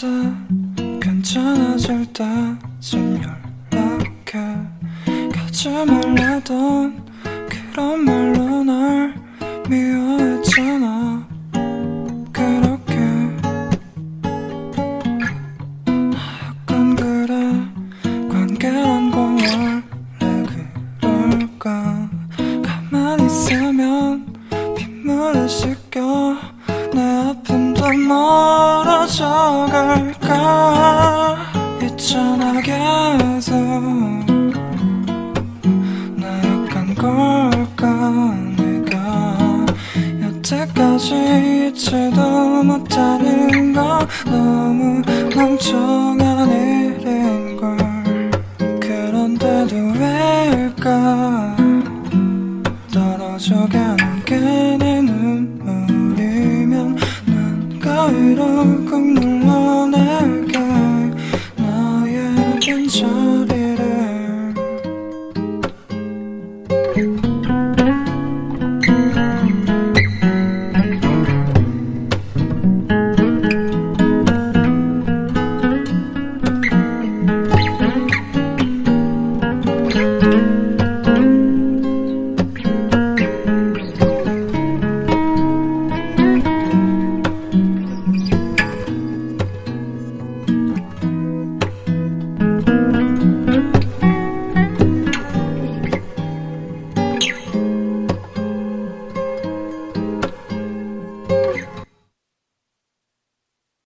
이제 괜찮아질 때쯤 연락해. 가지 말라던 그런 말로 날 미워했잖아. 그렇게 나 약간 그래. 관계란 건 원래 그럴까. 가만히 있으면 빗물을 씻겨 내 아픔도 멀어져 갈까. 있잖아 계속 나 약간 걸까. 내가 여태까지 잊지도 못하는 거 너무 멈춰